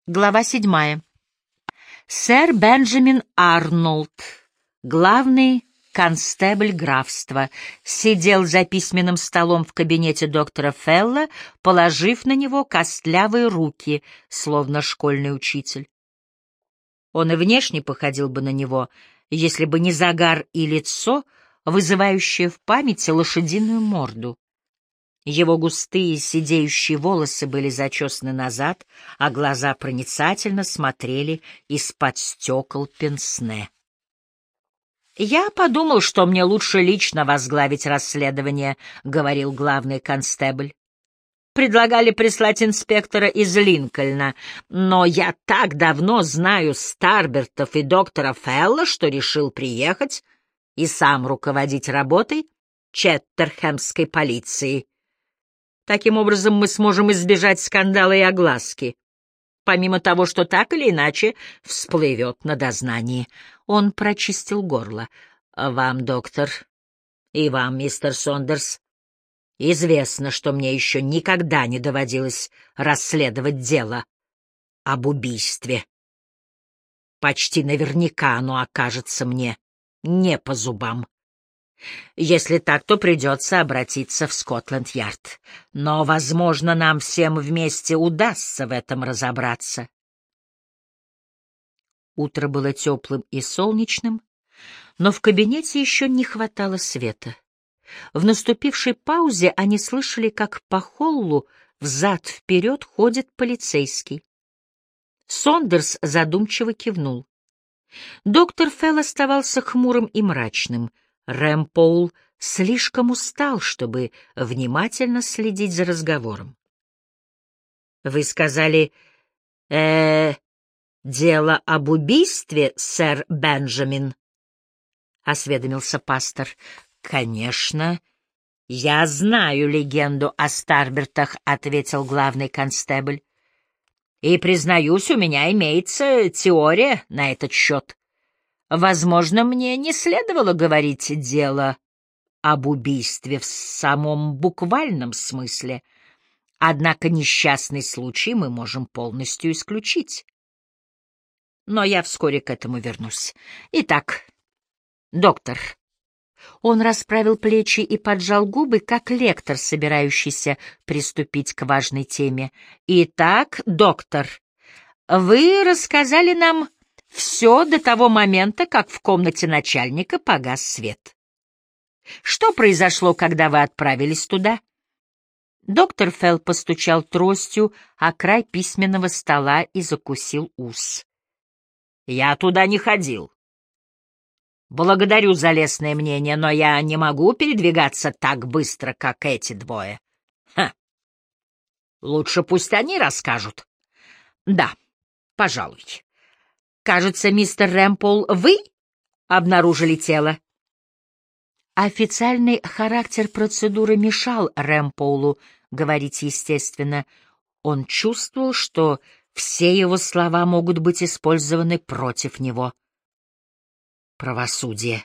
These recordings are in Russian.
Глава 7. Сэр Бенджамин Арнольд, главный констебль графства, сидел за письменным столом в кабинете доктора Фелла, положив на него костлявые руки, словно школьный учитель. Он и внешне походил бы на него, если бы не загар и лицо, вызывающее в памяти лошадиную морду. Его густые сидеющие волосы были зачесаны назад, а глаза проницательно смотрели из-под стекол пенсне. «Я подумал, что мне лучше лично возглавить расследование», — говорил главный констебль. «Предлагали прислать инспектора из Линкольна, но я так давно знаю Старбертов и доктора Фелла, что решил приехать и сам руководить работой Четтерхэмской полиции. Таким образом, мы сможем избежать скандала и огласки, помимо того, что так или иначе всплывет на дознании». Он прочистил горло. «Вам, доктор, и вам, мистер Сондерс, известно, что мне еще никогда не доводилось расследовать дело об убийстве. Почти наверняка оно окажется мне не по зубам. Если так, то придется обратиться в Скотланд-Ярд. Но, возможно, нам всем вместе удастся в этом разобраться». Утро было теплым и солнечным, но в кабинете еще не хватало света. В наступившей паузе они слышали, как по холлу взад-вперед ходит полицейский. Сондерс задумчиво кивнул. Доктор Фелл оставался хмурым и мрачным. Рэмпоул слишком устал, чтобы внимательно следить за разговором. «Вы сказали, дело об убийстве, сэр Бенджамин?» — осведомился пастор. «Конечно, я знаю легенду о Старбертах», — ответил главный констебль. «И, признаюсь, у меня имеется теория на этот счет. Возможно, мне не следовало говорить дело об убийстве в самом буквальном смысле, однако несчастный случай мы можем полностью исключить. Но я вскоре к этому вернусь. Итак, доктор». Он расправил плечи и поджал губы, как лектор, собирающийся приступить к важной теме. «Итак, доктор, вы рассказали нам все до того момента, как в комнате начальника погас свет. Что произошло, когда вы отправились туда?» Доктор Фелл постучал тростью о край письменного стола и закусил ус. «Я туда не ходил. Благодарю за лестное мнение, но я не могу передвигаться так быстро, как эти двое. Ха. Лучше пусть они расскажут». «Да, пожалуй. Кажется, мистер Рэмпоул, вы обнаружили тело?» Официальный характер процедуры мешал Рэмпоулу говорить естественно. Он чувствовал, что все его слова могут быть использованы против него. Правосудие.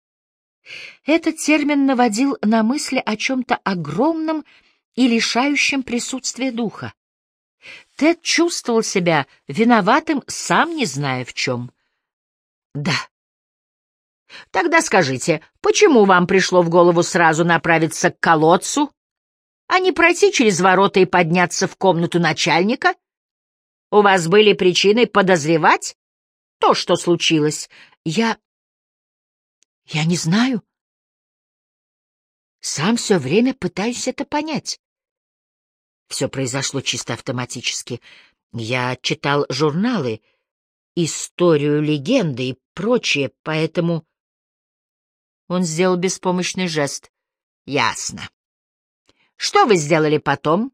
Этот термин наводил на мысли о чем-то огромном и лишающем присутствия духа. Тед чувствовал себя виноватым, сам не зная в чем. «Да. Тогда скажите, почему вам пришло в голову сразу направиться к колодцу, а не пройти через ворота и подняться в комнату начальника? У вас были причины подозревать то, что случилось?» Я не знаю. Сам все время пытаюсь это понять. Все произошло чисто автоматически. Я читал журналы, историю легенды и прочее, поэтому... Он сделал беспомощный жест. «Ясно. Что вы сделали потом?»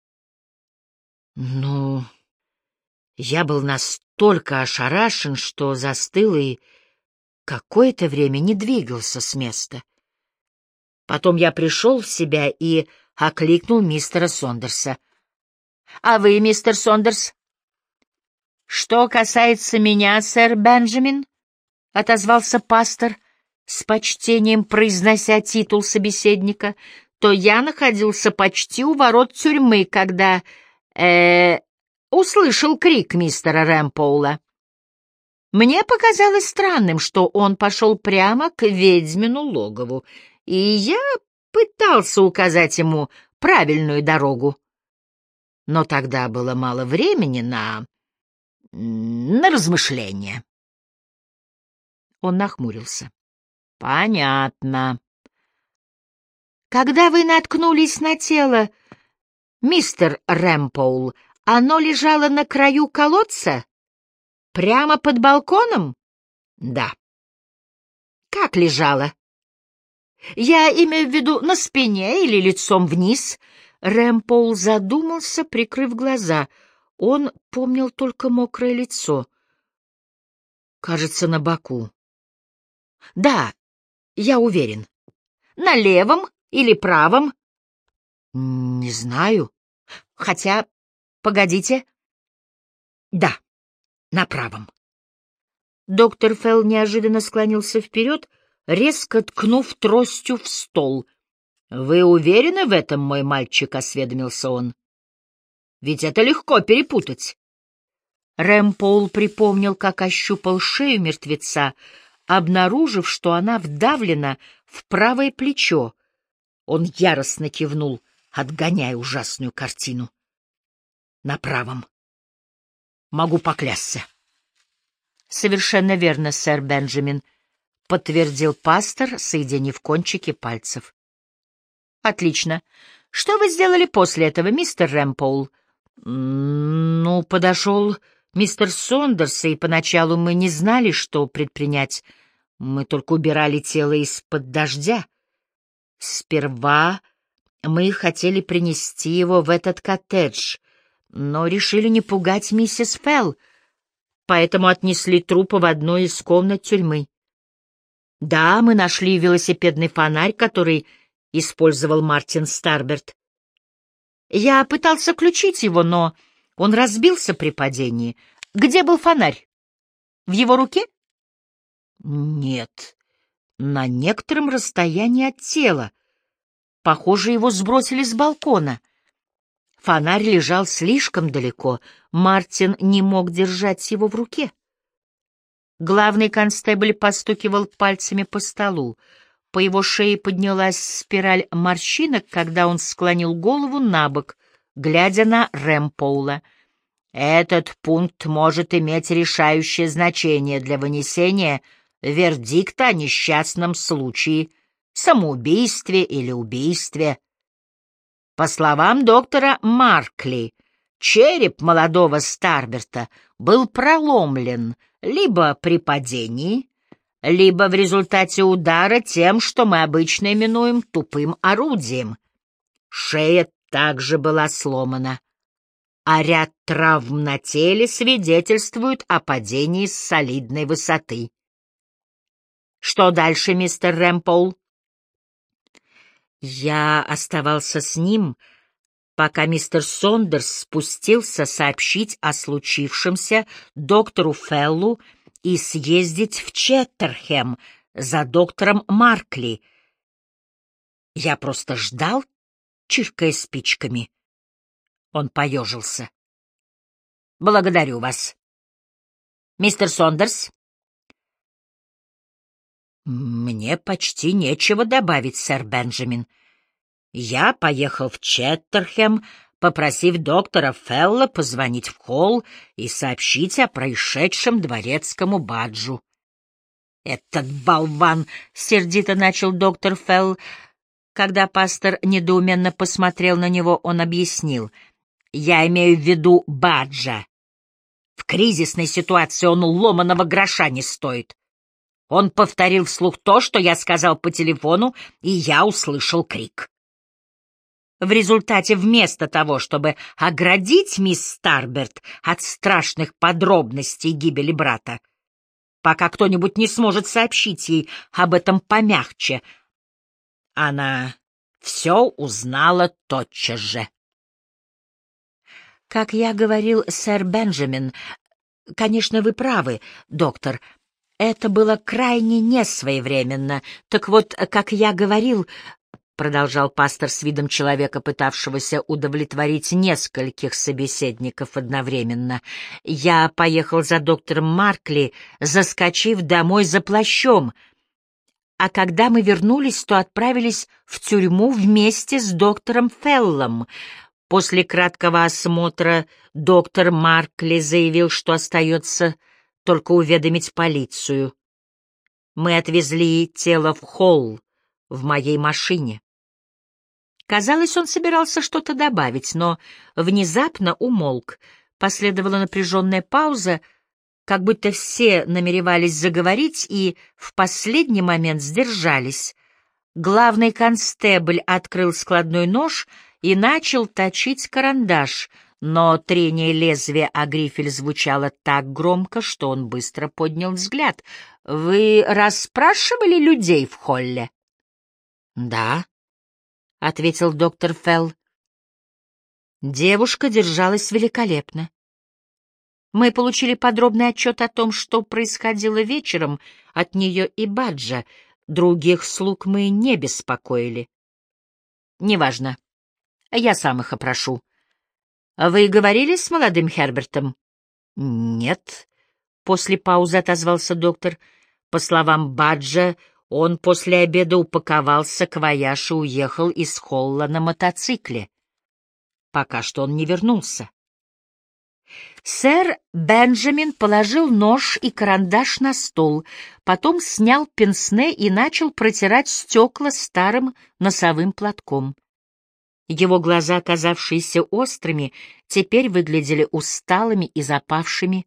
«Ну, я был настолько ошарашен, что застыл и какое-то время не двигался с места. Потом я пришел в себя и окликнул мистера Сондерса. «А вы, мистер Сондерс?» «Что касается меня, сэр Бенджамин», — отозвался пастор, с почтением произнося титул собеседника, «то я находился почти у ворот тюрьмы, когда... услышал крик мистера Рэмпоула. Мне показалось странным, что он пошел прямо к ведьмину логову, и я пытался указать ему правильную дорогу. Но тогда было мало времени на размышления. Он нахмурился. Понятно. Когда вы наткнулись на тело, мистер Рэмпоул, оно лежало на краю колодца? Прямо под балконом? Да. Как лежало? Я имею в виду на спине или лицом вниз? Рэмпоул задумался, прикрыв глаза. Он помнил только мокрое лицо. Кажется, на боку. Да, я уверен. На левом или правом? Не знаю. Хотя, погодите. Да, на правом. Доктор Фелл неожиданно склонился вперед, резко ткнув тростью в стол. — Вы уверены в этом, мой мальчик? — осведомился он. — Ведь это легко перепутать. Рэмпоул припомнил, как ощупал шею мертвеца, обнаружив, что она вдавлена в правое плечо. Он яростно кивнул, отгоняя ужасную картину. — На правом. Могу поклясться. — Совершенно верно, сэр Бенджамин, — подтвердил пастор, соединив кончики пальцев. — Отлично. Что вы сделали после этого, мистер Рэмпоул? — Ну, подошел мистер Сондерс, и поначалу мы не знали, что предпринять. Мы только убирали тело из-под дождя. Сперва мы хотели принести его в этот коттедж, но решили не пугать миссис Фелл, поэтому отнесли трупы в одну из комнат тюрьмы. Да, мы нашли велосипедный фонарь, который использовал Мартин Старберт. Я пытался включить его, но он разбился при падении. Где был фонарь? В его руке? Нет, на некотором расстоянии от тела. Похоже, его сбросили с балкона. Фонарь лежал слишком далеко, Мартин не мог держать его в руке. Главный констебль постукивал пальцами по столу. По его шее поднялась спираль морщинок, когда он склонил голову набок, глядя на Рэмпоула. «Этот пункт может иметь решающее значение для вынесения вердикта о несчастном случае, самоубийстве или убийстве. По словам доктора Маркли, череп молодого Старберта был проломлен либо при падении, либо в результате удара тем, что мы обычно именуем тупым орудием. Шея также была сломана, а ряд травм на теле свидетельствуют о падении с солидной высоты. Что дальше, мистер Рэмпоул? Я оставался с ним, пока мистер Сондерс спустился сообщить о случившемся доктору Феллу и съездить в Четтерхэм за доктором Маркли. Я просто ждал, чиркая спичками. Он поежился. — Благодарю вас. — Мистер Сондерс? — Мне почти нечего добавить, сэр Бенджамин. Я поехал в Четтерхэм, попросив доктора Фелла позвонить в холл и сообщить о происшедшем дворецкому Баджу. «Этот болван!» — сердито начал доктор Фелл. Когда пастор недоуменно посмотрел на него, он объяснил. «Я имею в виду Баджа. В кризисной ситуации он ломаного гроша не стоит. Он повторил вслух то, что я сказал по телефону, и я услышал крик. В результате, вместо того, чтобы оградить мисс Старберт от страшных подробностей гибели брата, пока кто-нибудь не сможет сообщить ей об этом помягче, она все узнала тотчас же. Как я говорил, сэр Бенджамин, конечно, вы правы, доктор, это было крайне несвоевременно. Так вот, как я говорил, продолжал пастор с видом человека, пытавшегося удовлетворить нескольких собеседников одновременно. «Я поехал за доктором Маркли, заскочив домой за плащом, а когда мы вернулись, то отправились в тюрьму вместе с доктором Феллом. После краткого осмотра доктор Маркли заявил, что остается только уведомить полицию. Мы отвезли тело в холл в моей машине». Казалось, он собирался что-то добавить, но внезапно умолк. Последовала напряженная пауза, как будто все намеревались заговорить и в последний момент сдержались. Главный констебль открыл складной нож и начал точить карандаш, но трение лезвия о грифель звучало так громко, что он быстро поднял взгляд. «Вы расспрашивали людей в холле?» «Да», — ответил доктор Фелл. Девушка держалась великолепно. Мы получили подробный отчет о том, что происходило вечером от нее и Баджа. Других слуг мы не беспокоили. Неважно. Я сам их опрошу. Вы говорили с молодым Хербертом? Нет. После паузы отозвался доктор. По словам Баджа, он после обеда упаковал саквояж и уехал из холла на мотоцикле. Пока что он не вернулся. Сэр Бенджамин положил нож и карандаш на стол, потом снял пенсне и начал протирать стекла старым носовым платком. Его глаза, казавшиеся острыми, теперь выглядели усталыми и запавшими.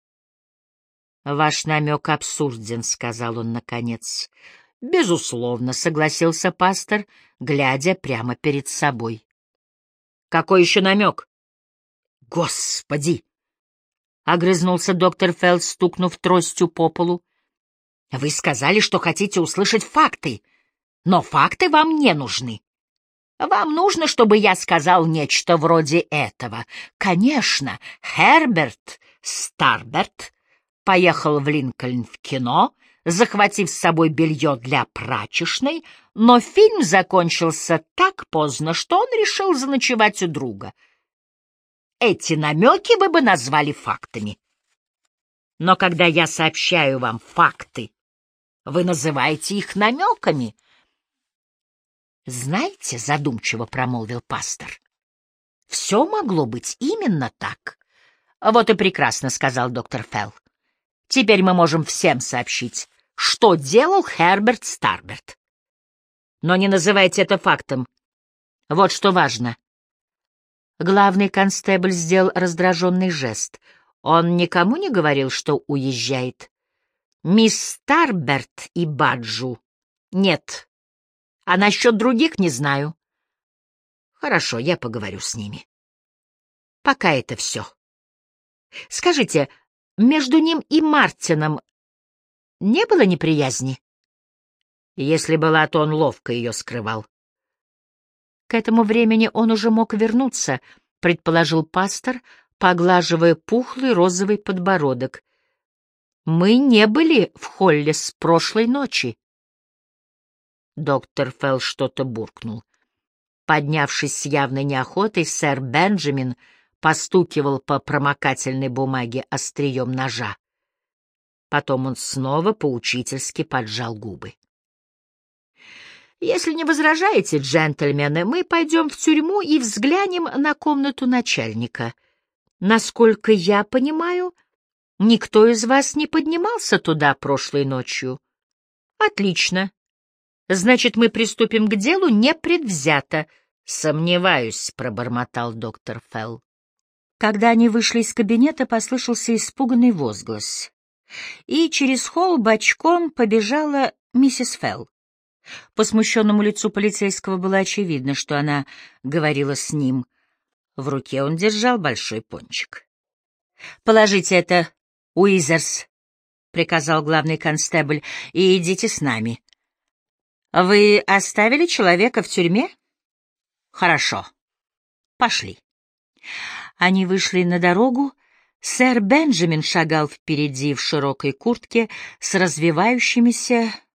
«Ваш намек абсурден», — сказал он наконец. «Безусловно», — согласился пастор, глядя прямо перед собой. «Какой еще намек?» «Господи!» — огрызнулся доктор Фелл, стукнув тростью по полу. «Вы сказали, что хотите услышать факты, но факты вам не нужны. Вам нужно, чтобы я сказал нечто вроде этого. Конечно, Херберт Старберт поехал в Линкольн в кино, захватив с собой белье для прачечной, но фильм закончился так поздно, что он решил заночевать у друга. Эти намеки вы бы назвали фактами. Но когда я сообщаю вам факты, вы называете их намеками. Знаете, задумчиво промолвил пастор, все могло быть именно так. Вот и прекрасно, сказал доктор Фелл. Теперь мы можем всем сообщить, что делал Херберт Старберт. Но не называйте это фактом. Вот что важно. Главный констебль сделал раздраженный жест. Он никому не говорил, что уезжает. Мисс Старберт и Баджу? Нет. А насчет других не знаю. Хорошо, я поговорю с ними. Пока это все. Скажите, между ним и Мартином не было неприязни? Если была, то он ловко ее скрывал. К этому времени он уже мог вернуться, предположил пастор, поглаживая пухлый розовый подбородок. Мы не были в холле с прошлой ночи. Доктор Фелл что-то буркнул. Поднявшись с явной неохотой, сэр Бенджамин постукивал по промокательной бумаге острием ножа. Потом он снова поучительски поджал губы. «Если не возражаете, джентльмены, мы пойдем в тюрьму и взглянем на комнату начальника. Насколько я понимаю, никто из вас не поднимался туда прошлой ночью. Отлично. Значит, мы приступим к делу непредвзято. Сомневаюсь, — пробормотал доктор Фелл. Когда они вышли из кабинета, послышался испуганный возглас. И через холл бочком побежала миссис Фелл. По смущенному лицу полицейского было очевидно, что она говорила с ним. В руке он держал большой пончик. «Положите это, Уизерс», — приказал главный констебль, — «и идите с нами». «Вы оставили человека в тюрьме?» «Хорошо. Пошли». Они вышли на дорогу. Сэр Бенджамин шагал впереди в широкой куртке с развивающимися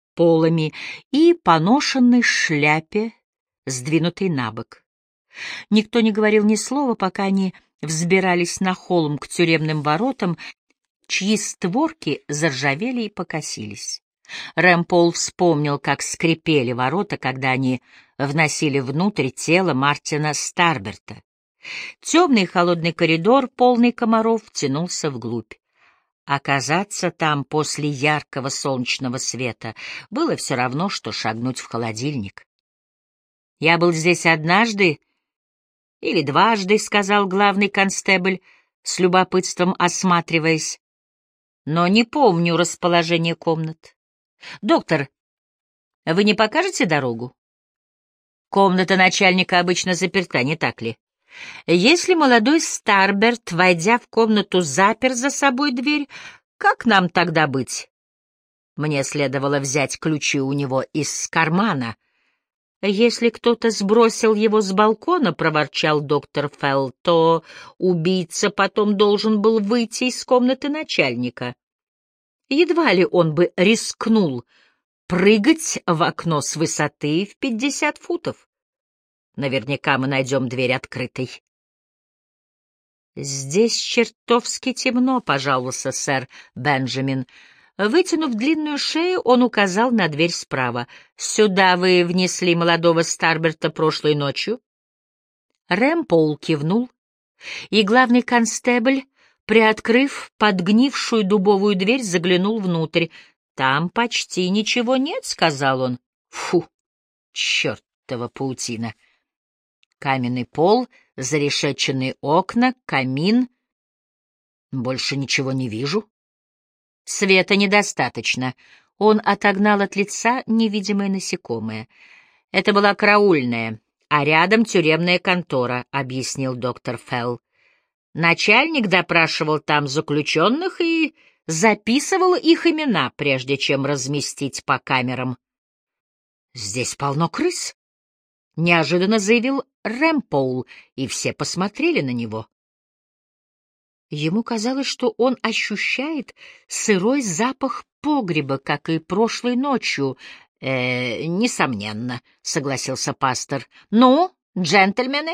полами и поношенной шляпе, сдвинутой на бок. Никто не говорил ни слова, пока они взбирались на холм к тюремным воротам, чьи створки заржавели и покосились. Рэмпол вспомнил, как скрипели ворота, когда они вносили внутрь тело Мартина Старберта. Темный холодный коридор, полный комаров, тянулся вглубь. Оказаться там после яркого солнечного света было все равно, что шагнуть в холодильник. «Я был здесь однажды или дважды», — сказал главный констебль, с любопытством осматриваясь, «но не помню расположение комнат. Доктор, вы не покажете дорогу? Комната начальника обычно заперта, не так ли? Если молодой Старберт, войдя в комнату, запер за собой дверь, как нам тогда быть? Мне следовало взять ключи у него из кармана». «Если кто-то сбросил его с балкона, — проворчал доктор Фелл, — то убийца потом должен был выйти из комнаты начальника. Едва ли он бы рискнул прыгать в окно с высоты в 50 футов. Наверняка мы найдем дверь открытой». «Здесь чертовски темно», — пожаловался сэр Бенджамин. Вытянув длинную шею, он указал на дверь справа. «Сюда вы внесли молодого Старберта прошлой ночью?» Рэмпол кивнул, и главный констебль, приоткрыв подгнившую дубовую дверь, заглянул внутрь. «Там почти ничего нет», — сказал он. «Фу, чертова паутина! Каменный пол, зарешеченные окна, камин. Больше ничего не вижу. Света недостаточно». Он отогнал от лица невидимое насекомое. «Это была караульная, а рядом тюремная контора», — объяснил доктор Фелл. «Начальник допрашивал там заключенных и записывал их имена, прежде чем разместить по камерам». «Здесь полно крыс», — неожиданно заявил Рэмпол, и все посмотрели на него. Ему казалось, что он ощущает сырой запах погреба, как и прошлой ночью. Несомненно», — согласился пастор. «Ну, джентльмены?»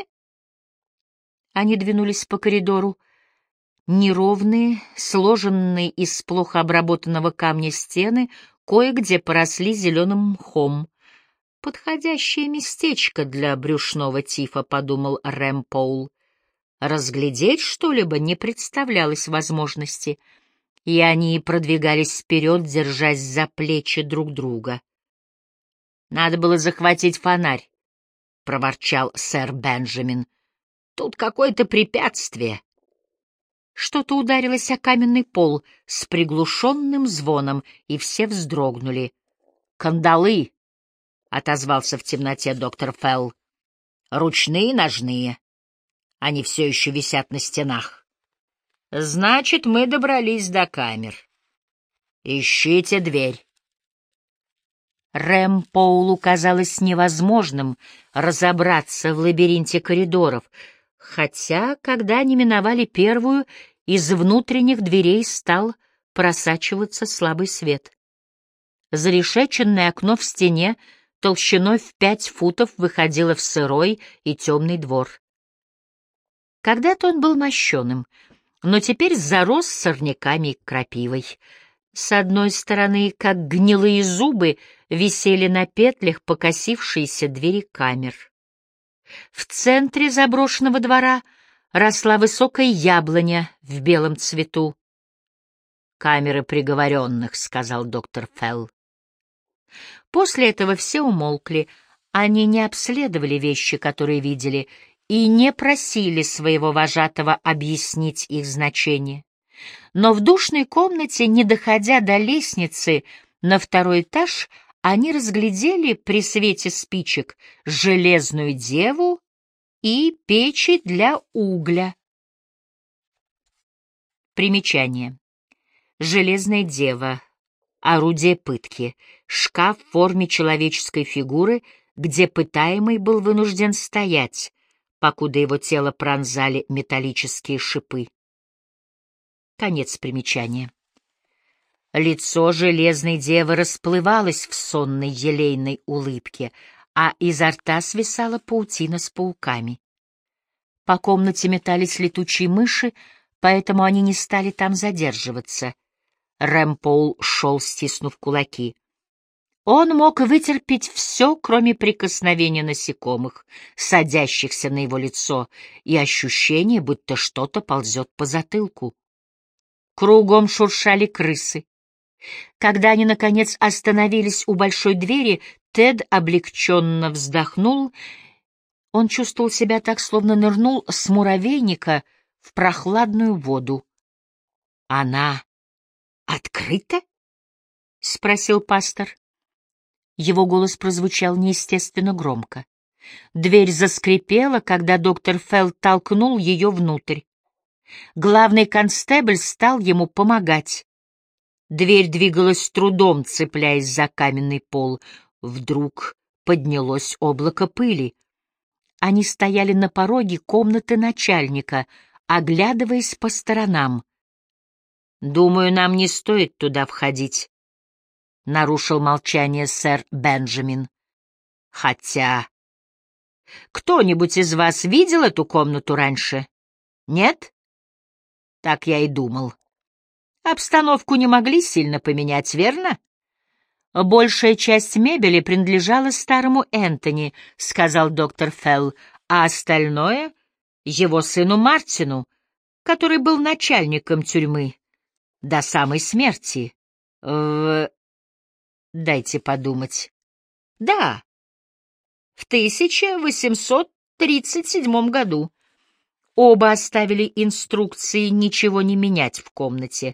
Они двинулись по коридору. Неровные, сложенные из плохо обработанного камня стены, кое-где поросли зеленым мхом. «Подходящее местечко для брюшного тифа», — подумал Рэмпол. Разглядеть что-либо не представлялось возможности, и они продвигались вперед, держась за плечи друг друга. «Надо было захватить фонарь», — проворчал сэр Бенджамин. «Тут какое-то препятствие». Что-то ударилось о каменный пол с приглушенным звоном, и все вздрогнули. «Кандалы», — отозвался в темноте доктор Фелл. «Ручные, ножные. Они все еще висят на стенах. Значит, мы добрались до камер. Ищите дверь». Рэмпоулу казалось невозможным разобраться в лабиринте коридоров, хотя, когда они миновали первую, из внутренних дверей стал просачиваться слабый свет. Зарешеченное окно в стене толщиной в 5 футов выходило в сырой и темный двор. Когда-то он был мощеным, но теперь зарос сорняками и крапивой. С одной стороны, как гнилые зубы, висели на петлях покосившиеся двери камер. В центре заброшенного двора росла высокая яблоня в белом цвету. «Камеры приговоренных», — сказал доктор Фелл. После этого все умолкли. Они не обследовали вещи, которые видели, и не просили своего вожатого объяснить их значение. Но в душной комнате, не доходя до лестницы на 2-й этаж, они разглядели при свете спичек железную деву и печи для угля. Примечание. Железная дева. Орудие пытки. Шкаф в форме человеческой фигуры, где пытаемый был вынужден стоять, покуда его тело пронзали металлические шипы. Конец примечания. Лицо железной девы расплывалось в сонной елейной улыбке, а изо рта свисала паутина с пауками. По комнате метались летучие мыши, поэтому они не стали там задерживаться. Рэмпоул шел, стиснув кулаки. Он мог вытерпеть все, кроме прикосновения насекомых, садящихся на его лицо, и ощущения, будто что-то ползет по затылку. Кругом шуршали крысы. Когда они, наконец, остановились у большой двери, Тед облегченно вздохнул. Он чувствовал себя так, словно нырнул с муравейника в прохладную воду. «Она открыта?» — спросил пастор. Его голос прозвучал неестественно громко. Дверь заскрипела, когда доктор Фелл толкнул ее внутрь. Главный констебль стал ему помогать. Дверь двигалась с трудом, цепляясь за каменный пол. Вдруг поднялось облако пыли. Они стояли на пороге комнаты начальника, оглядываясь по сторонам. «Думаю, нам не стоит туда входить», — нарушил молчание сэр Бенджамин. «Хотя... Кто-нибудь из вас видел эту комнату раньше? Нет? Так я и думал. Обстановку не могли сильно поменять, верно?» «Большая часть мебели принадлежала старому Энтони», — сказал доктор Фелл, «а остальное — его сыну Мартину, который был начальником тюрьмы до самой смерти. Дайте подумать. Да, в 1837 году. Оба оставили инструкции ничего не менять в комнате.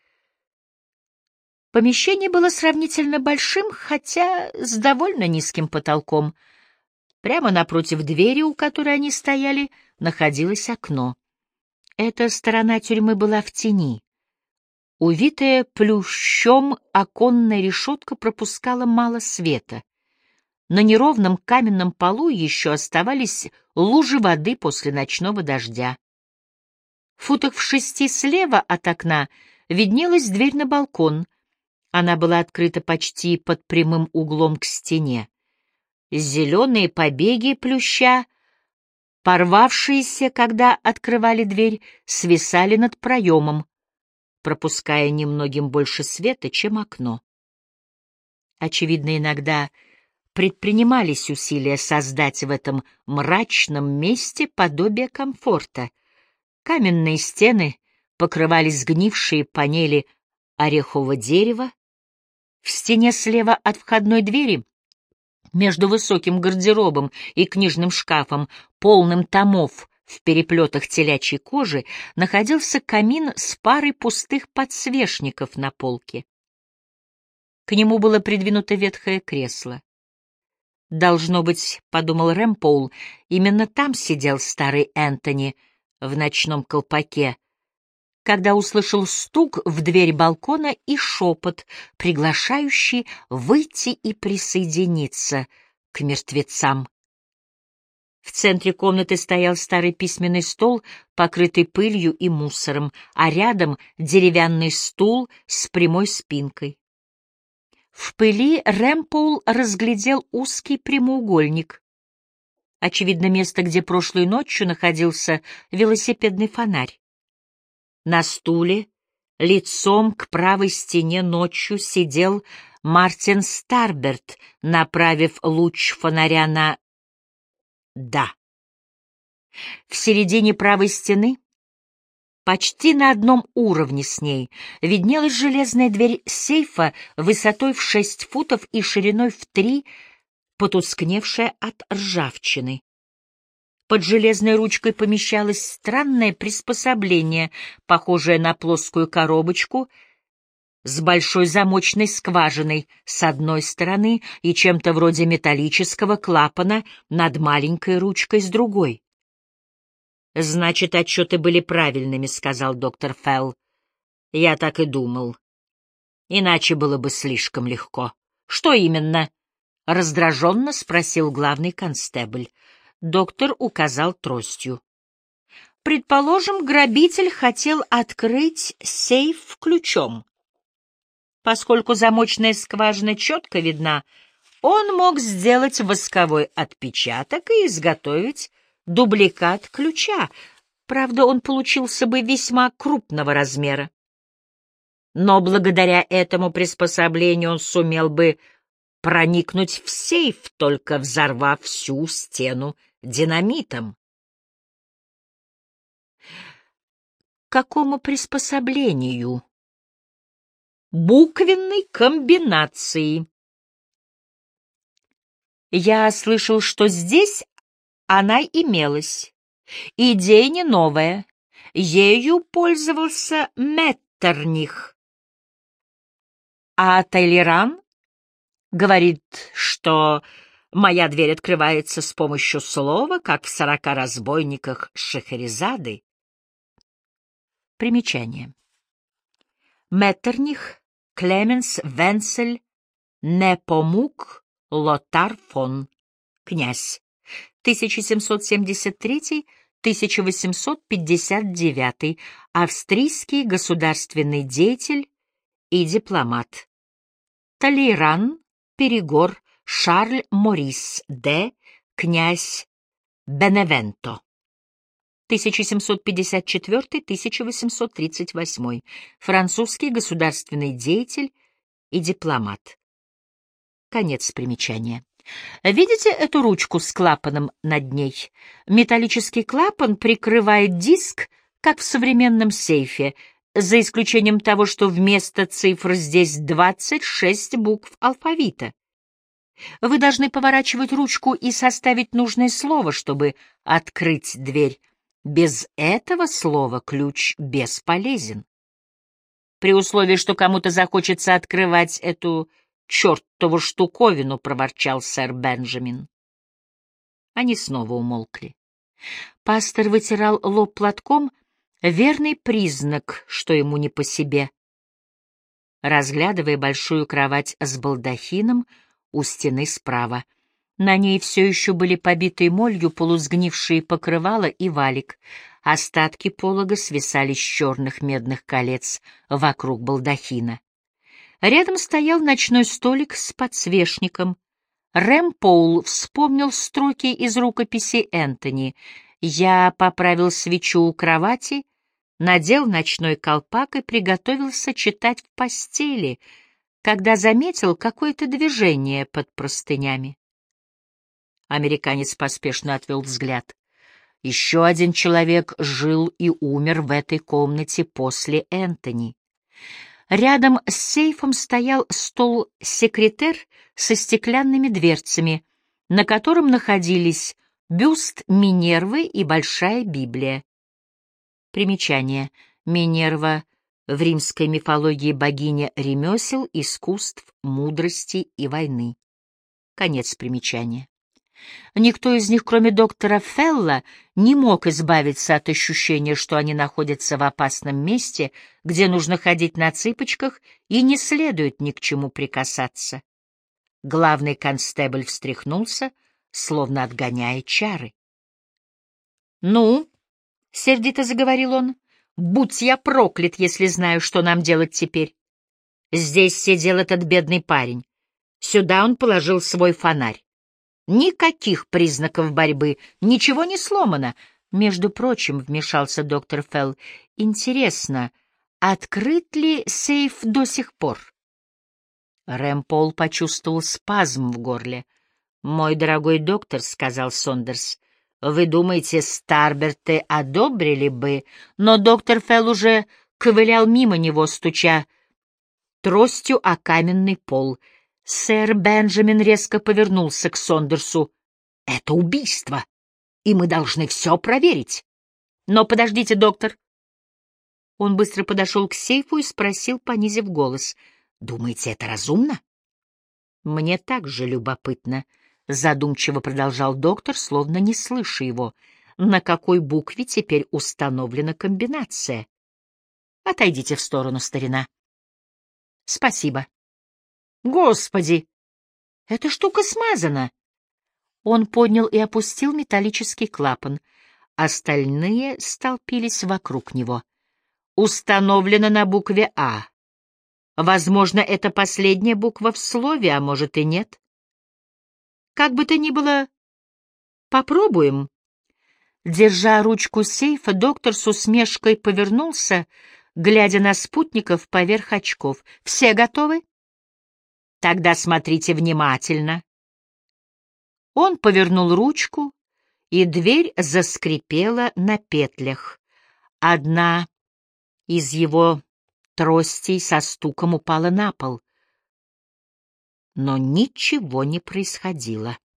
Помещение было сравнительно большим, хотя с довольно низким потолком. Прямо напротив двери, у которой они стояли, находилось окно. Эта сторона тюрьмы была в тени. Увитая плющом, оконная решетка пропускала мало света. На неровном каменном полу еще оставались лужи воды после ночного дождя. В футах в 6 слева от окна виднелась дверь на балкон. Она была открыта почти под прямым углом к стене. Зеленые побеги плюща, порвавшиеся, когда открывали дверь, свисали над проемом, пропуская немногим больше света, чем окно. Очевидно, иногда предпринимались усилия создать в этом мрачном месте подобие комфорта. Каменные стены покрывали сгнившие панели орехового дерева. В стене слева от входной двери, между высоким гардеробом и книжным шкафом, полным томов в переплетах телячьей кожи, находился камин с парой пустых подсвечников на полке. К нему было придвинуто ветхое кресло. «Должно быть, — подумал Рэмпоул, — именно там сидел старый Энтони в ночном колпаке, когда услышал стук в дверь балкона и шепот, приглашающий выйти и присоединиться к мертвецам. В центре комнаты стоял старый письменный стол, покрытый пылью и мусором, а рядом деревянный стул с прямой спинкой. В пыли Рэмпоул разглядел узкий прямоугольник. Очевидно, место, где прошлой ночью находился велосипедный фонарь. На стуле, лицом к правой стене ночью, сидел Мартин Старберт, направив луч фонаря на... Да. В середине правой стены, почти на одном уровне с ней, виднелась железная дверь сейфа высотой в 6 футов и шириной в 3, потускневшая от ржавчины. Под железной ручкой помещалось странное приспособление, похожее на плоскую коробочку с большой замочной скважиной с одной стороны и чем-то вроде металлического клапана над маленькой ручкой с другой. «Значит, отчеты были правильными», — сказал доктор Фелл. «Я так и думал. Иначе было бы слишком легко». «Что именно?» — раздраженно спросил главный констебль. Доктор указал тростью. «Предположим, грабитель хотел открыть сейф ключом. Поскольку замочная скважина четко видна, он мог сделать восковой отпечаток и изготовить дубликат ключа. Правда, он получился бы весьма крупного размера. Но благодаря этому приспособлению он сумел бы проникнуть в сейф, только взорвав всю стену динамитом. К какому приспособлению? Буквенной комбинации. Я слышал, что здесь она имелась. Идея не новая. Ею пользовался Меттерних. А Толеран говорит, что моя дверь открывается с помощью слова, как в 40 разбойниках Шехерезады. Примечание. Меттерних, Клеменс Венцель Непомук Лотар фон, князь, 1773-1859, австрийский государственный деятель и дипломат. Толейран, Перегор, Шарль Морис де, князь Беневенто, 1754-1838, французский государственный деятель и дипломат. Конец примечания. Видите эту ручку с клапаном над ней? Металлический клапан прикрывает диск, как в современном сейфе, за исключением того, что вместо цифр здесь 26 букв алфавита. Вы должны поворачивать ручку и составить нужное слово, чтобы открыть дверь. Без этого слова ключ бесполезен. При условии, что кому-то захочется открывать эту чертову штуковину, — проворчал сэр Бенджамин. Они снова умолкли. Пастор вытирал лоб платком, верный признак, что ему не по себе. Разглядывая большую кровать с балдахином у стены справа. На ней все еще были побитые молью полусгнившие покрывала и валик. Остатки полога свисали с черных медных колец вокруг балдахина. Рядом стоял ночной столик с подсвечником. Рэм Поул вспомнил строки из рукописи Энтони. «Я поправил свечу у кровати, надел ночной колпак и приготовился читать в постели, когда заметил какое-то движение под простынями». Американец поспешно отвел взгляд. Еще один человек жил и умер в этой комнате после Энтони. Рядом с сейфом стоял стол-секретер со стеклянными дверцами, на котором находились бюст Минервы и большая Библия. Примечание. Минерва в римской мифологии богиня ремесел, искусств, мудрости и войны. Конец примечания. Никто из них, кроме доктора Фелла, не мог избавиться от ощущения, что они находятся в опасном месте, где нужно ходить на цыпочках и не следует ни к чему прикасаться. Главный констебль встряхнулся, словно отгоняя чары. «Ну?» — сердито заговорил он. «Будь я проклят, если знаю, что нам делать теперь. Здесь сидел этот бедный парень. Сюда он положил свой фонарь. Никаких признаков борьбы, ничего не сломано. Между прочим, — вмешался доктор Фелл, — интересно, открыт ли сейф до сих пор?» Рэм Пол почувствовал спазм в горле. «Мой дорогой доктор, — сказал Сондерс, — вы думаете, Старберты одобрили бы?» Но доктор Фелл уже ковылял мимо него, стуча тростью о каменный пол. Сэр Бенджамин резко повернулся к Сондерсу. «Это убийство, и мы должны все проверить. Но подождите, доктор». Он быстро подошел к сейфу и спросил, понизив голос, «Думаете, это разумно?» «Мне также любопытно», — задумчиво продолжал доктор, словно не слыша его, «на какой букве теперь установлена комбинация?» «Отойдите в сторону, старина». «Спасибо». «Господи! Эта штука смазана!» Он поднял и опустил металлический клапан. Остальные столпились вокруг него. «Установлено на букве «А». Возможно, это последняя буква в слове, а может и нет. Как бы то ни было, попробуем. Держа ручку сейфа, доктор с усмешкой повернулся, глядя на спутников поверх очков. «Все готовы? Тогда смотрите внимательно». Он повернул ручку, и дверь заскрипела на петлях. Одна из его тростей со стуком упала на пол. Но ничего не происходило.